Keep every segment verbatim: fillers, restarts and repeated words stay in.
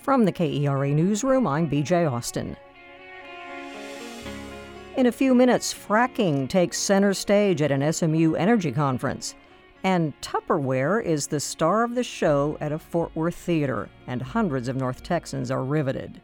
From the K E R A Newsroom, I'm B J Austin. In a few minutes, fracking takes center stage at an S M U energy conference. And Tupperware is the star of the show at a Fort Worth theater, and hundreds of North Texans are riveted.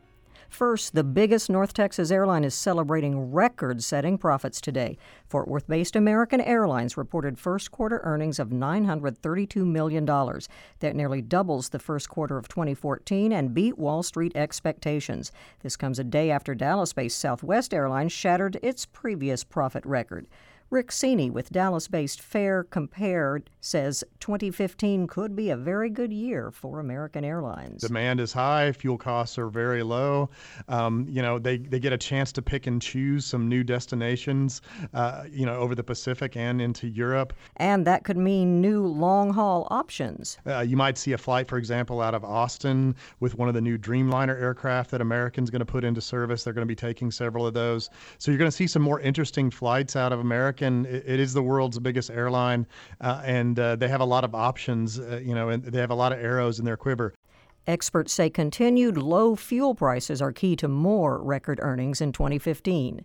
First, the biggest North Texas airline is celebrating record-setting profits today. Fort Worth-based American Airlines reported first-quarter earnings of nine hundred thirty-two million dollars. That nearly doubles the first quarter of twenty fourteen and beat Wall Street expectations. This comes a day after Dallas-based Southwest Airlines shattered its previous profit record. Rick Cini with Dallas-based Fare Compared says twenty fifteen could be a very good year for American Airlines. Demand is high, fuel costs are very low. Um, you know, they, they get a chance to pick and choose some new destinations, uh, you know, over the Pacific and into Europe. And that could mean new long-haul options. Uh, you might see a flight, for example, out of Austin with one of the new Dreamliner aircraft that American's going to put into service. They're going to be taking several of those. So you're going to see some more interesting flights out of America. And it is the world's biggest airline, uh, and uh, they have a lot of options, uh, you know, and they have a lot of arrows in their quiver. Experts say continued low fuel prices are key to more record earnings in twenty fifteen.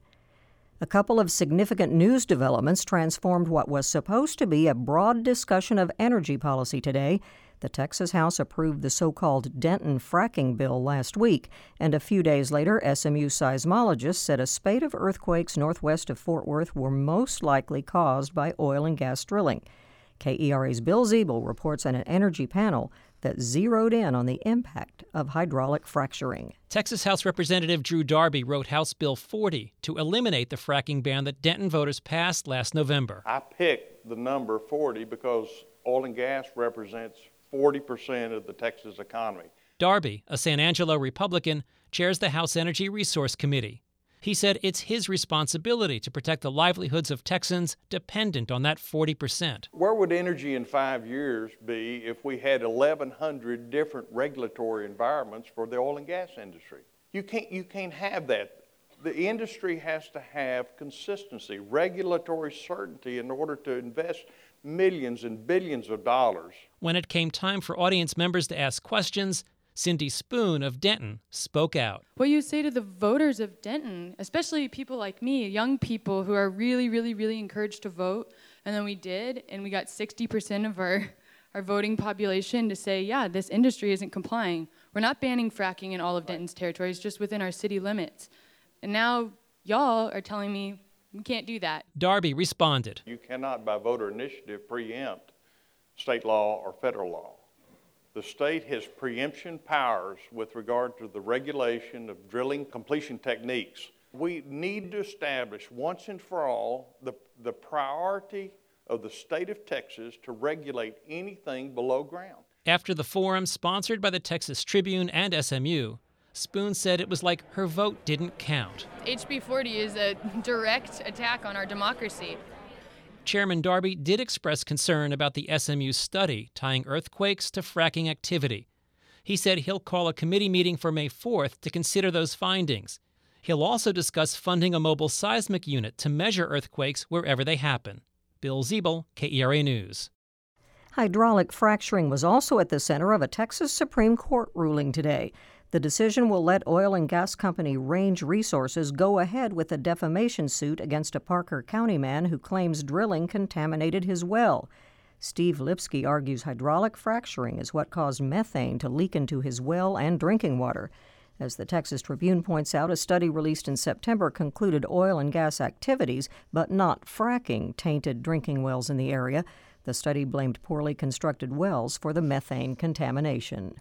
A couple of significant news developments transformed what was supposed to be a broad discussion of energy policy today. The Texas House approved the so-called Denton fracking bill last week, and a few days later, S M U seismologists said a spate of earthquakes northwest of Fort Worth were most likely caused by oil and gas drilling. K E R A's Bill Ziebel reports on an energy panel that zeroed in on the impact of hydraulic fracturing. Texas House Representative Drew Darby wrote House Bill forty to eliminate the fracking ban that Denton voters passed last November. I picked the number forty because oil and gas represents forty percent of the Texas economy. Darby, a San Angelo Republican, chairs the House Energy Resource Committee. He said it's his responsibility to protect the livelihoods of Texans dependent on that forty percent. Where would energy in five years be if we had eleven hundred different regulatory environments for the oil and gas industry? You can't, you can't have that. The industry has to have consistency, regulatory certainty in order to invest millions and billions of dollars. When it came time for audience members to ask questions, Cindy Spoon of Denton spoke out. What you say to the voters of Denton, especially people like me, young people who are really, really, really encouraged to vote, and then we did, and we got sixty percent of our, our voting population to say, yeah, this industry isn't complying. We're not banning fracking in all of Denton's territories, just within our city limits. And now y'all are telling me we can't do that. Darby responded. You cannot, by voter initiative, preempt state law or federal law. The state has preemption powers with regard to the regulation of drilling completion techniques. We need to establish once and for all the, the priority of the state of Texas to regulate anything below ground. After the forum sponsored by the Texas Tribune and S M U, Spoon said it was like her vote didn't count. H B forty is a direct attack on our democracy. Chairman Darby did express concern about the S M U study tying earthquakes to fracking activity. He said he'll call a committee meeting for May fourth to consider those findings. He'll also discuss funding a mobile seismic unit to measure earthquakes wherever they happen. Bill Ziebel, K E R A News. Hydraulic fracturing was also at the center of a Texas Supreme Court ruling today. The decision will let oil and gas company Range Resources go ahead with a defamation suit against a Parker County man who claims drilling contaminated his well. Steve Lipsky argues hydraulic fracturing is what caused methane to leak into his well and drinking water. As the Texas Tribune points out, a study released in September concluded oil and gas activities, but not fracking, tainted drinking wells in the area. The study blamed poorly constructed wells for the methane contamination.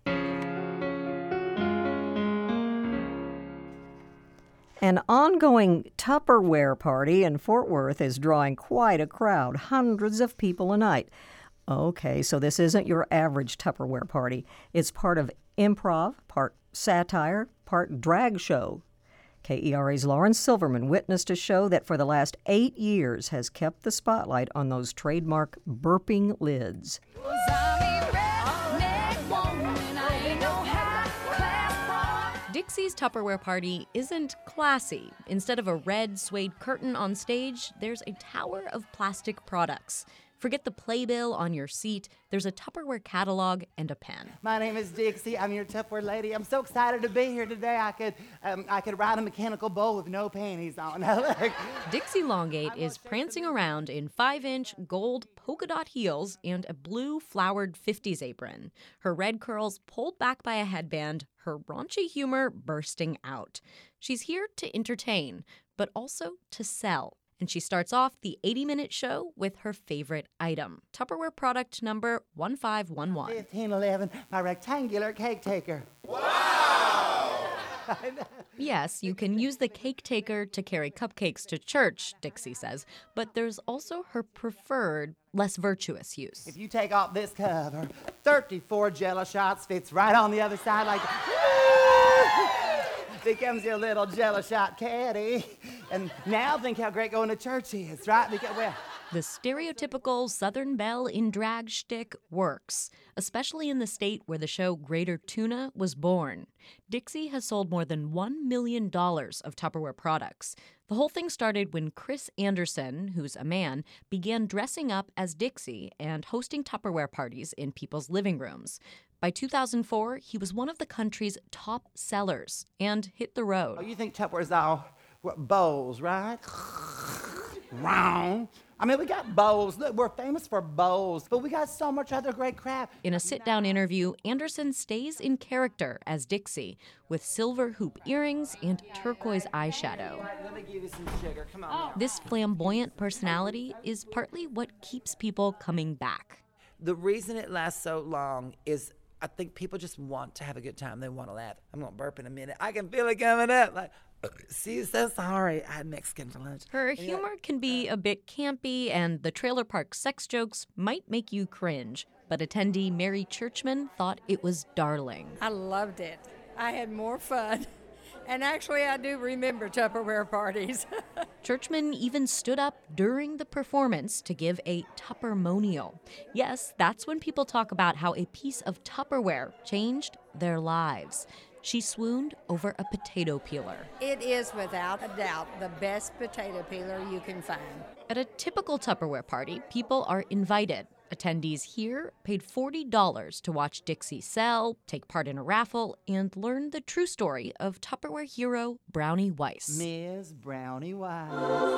An ongoing Tupperware party in Fort Worth is drawing quite a crowd, hundreds of people a night. Okay, so this isn't your average Tupperware party. It's part of improv, part satire, part drag show. K E R A's Lawrence Silverman witnessed a show that for the last eight years has kept the spotlight on those trademark burping lids. Dixie's Tupperware party isn't classy. Instead of a red suede curtain on stage, there's a tower of plastic products. Forget the playbill on your seat. There's a Tupperware catalog and a pen. My name is Dixie. I'm your Tupperware lady. I'm so excited to be here today. I could um, I could ride a mechanical bull with no panties on. Dixie Longate is prancing around in five-inch gold polka dot heels and a blue flowered fifties apron. Her red curls pulled back by a headband, her raunchy humor bursting out. She's here to entertain, but also to sell. And she starts off the eighty-minute show with her favorite item, Tupperware product number one five one one. fifteen eleven, my rectangular cake taker. Wow! Yes, you can use the cake taker to carry cupcakes to church, Dixie says, but there's also her preferred, less virtuous use. If you take off this cover, thirty-four Jello shots fits right on the other side like... becomes your little Jello shot caddy. And now think how great going to church is, right? Because, well, the stereotypical Southern belle in drag shtick works, especially in the state where the show Greater Tuna was born. Dixie has sold more than one million dollars of Tupperware products. The whole thing started when Chris Anderson, who's a man, began dressing up as Dixie and hosting Tupperware parties in people's living rooms. By two thousand four, he was one of the country's top sellers and hit the road. Oh, you think Tupperware's all bowls, right? Wrong. I mean, we got bowls. Look, we're famous for bowls, but we got so much other great crap. In a sit-down interview, Anderson stays in character as Dixie with silver hoop earrings and turquoise eyeshadow. Let me give you some sugar. Come on. This flamboyant personality is partly what keeps people coming back. The reason it lasts so long is I think people just want to have a good time. They want to laugh. I'm going to burp in a minute. I can feel it coming up. Like, see, so sorry. I had Mexican for lunch. Her humor can be a bit campy, and the trailer park sex jokes might make you cringe. But attendee Mary Churchman thought it was darling. I loved it. I had more fun. And actually, I do remember Tupperware parties. Churchman even stood up during the performance to give a Tuppermonial. Yes, that's when people talk about how a piece of Tupperware changed their lives. She swooned over a potato peeler. It is, without a doubt, the best potato peeler you can find. At a typical Tupperware party, people are invited. Attendees here paid forty dollars to watch Dixie sell, take part in a raffle, and learn the true story of Tupperware hero Brownie Weiss. Miss Brownie Weiss.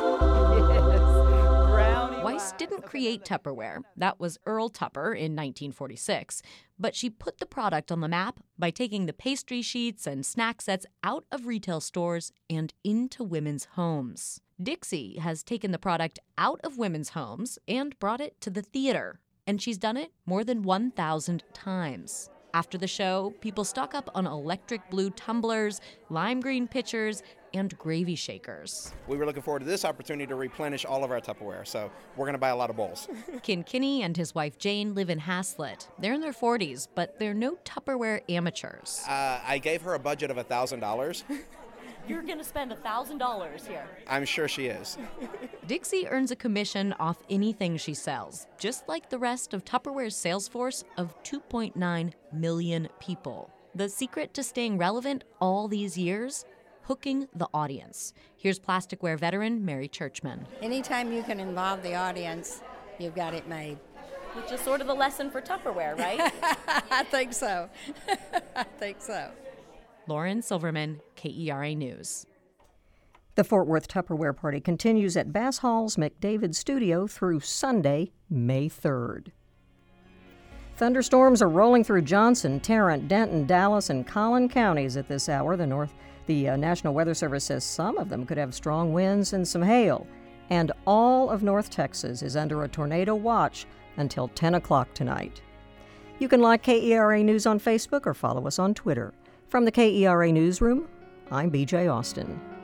Yes, Brownie Weiss didn't create Tupperware. That was Earl Tupper in nineteen forty-six. But she put the product on the map by taking the pastry sheets and snack sets out of retail stores and into women's homes. Dixie has taken the product out of women's homes and brought it to the theater, and she's done it more than one thousand times. After the show, people stock up on electric blue tumblers, lime green pitchers, and gravy shakers. We were looking forward to this opportunity to replenish all of our Tupperware, so we're going to buy a lot of bowls. Ken Kinney and his wife Jane live in Haslett. They're in their forties, but they're no Tupperware amateurs. Uh, I gave her a budget of one thousand dollars. You're going to spend one thousand dollars here. I'm sure she is. Dixie earns a commission off anything she sells, just like the rest of Tupperware's sales force of two point nine million people. The secret to staying relevant all these years? Hooking the audience. Here's plasticware veteran Mary Churchman. Anytime you can involve the audience, you've got it made. Which is sort of the lesson for Tupperware, right? I think so. I think so. Lauren Silverman, K E R A News. The Fort Worth Tupperware Party continues at Bass Hall's McDavid Studio through Sunday, May third. Thunderstorms are rolling through Johnson, Tarrant, Denton, Dallas, and Collin counties at this hour. The North, the uh, National Weather Service says some of them could have strong winds and some hail. And all of North Texas is under a tornado watch until ten o'clock tonight. You can like K E R A News on Facebook or follow us on Twitter. From the K E R A Newsroom, I'm B J Austin.